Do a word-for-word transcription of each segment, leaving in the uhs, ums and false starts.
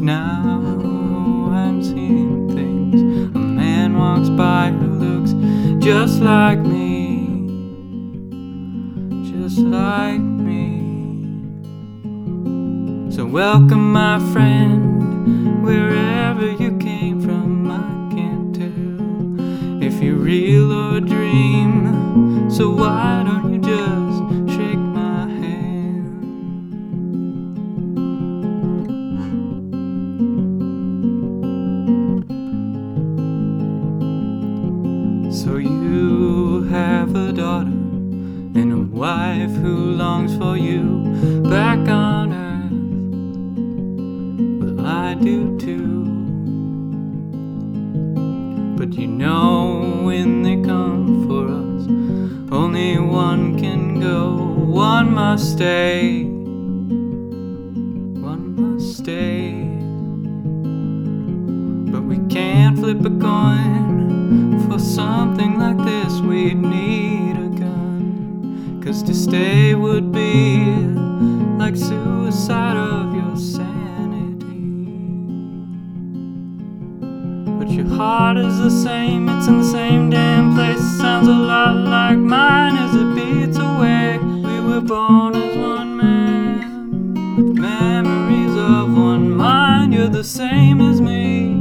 now I'm seeing things. A man walks by who looks just like me, just like me. So welcome, my friend, wherever you came from. I can't tell if you're real or a dream, so why don't you just shake my hand? So you have a daughter and a wife who longs for you back on earth. Well, I do too. But you know, when they come for us, only one can go, one must stay, one must stay. But we can't flip a coin. For something like this we'd need a gun, 'cause to stay would be like suicide of your sanity. But your heart is the same, it's in the same damn place. It sounds a lot like mine as it beats away. We were born as one man, with memories of one mind. You're the same as me.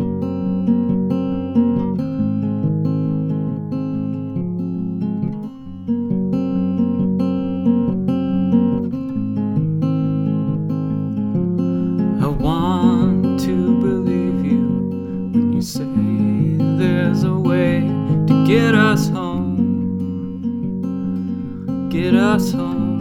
I want to believe you when you say there's a way to get us home, get us home.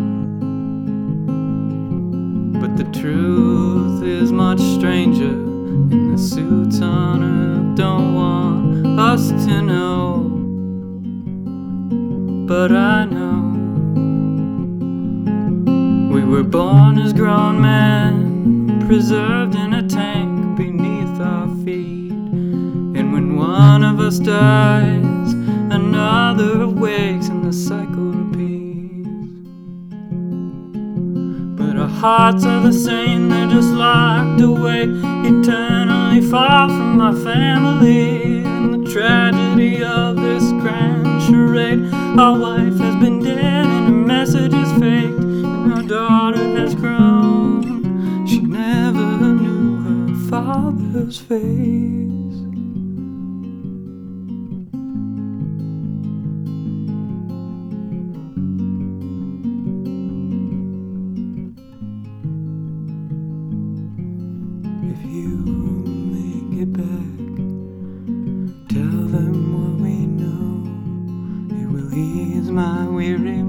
But the truth is much stranger, and the suits on earth don't want us to know. But I know we were born as grown men, preserved in a tank beneath our feet. And when one of us dies, another awakes and the cycle repeats. But our hearts are the same, they're just locked away, eternally far from our family. And the tragedy of this grand charade, our wife has been dead and her message is faked, and our daughter has grown. She never knew her father's face. If you make it back, tell them what we know. It will ease my weary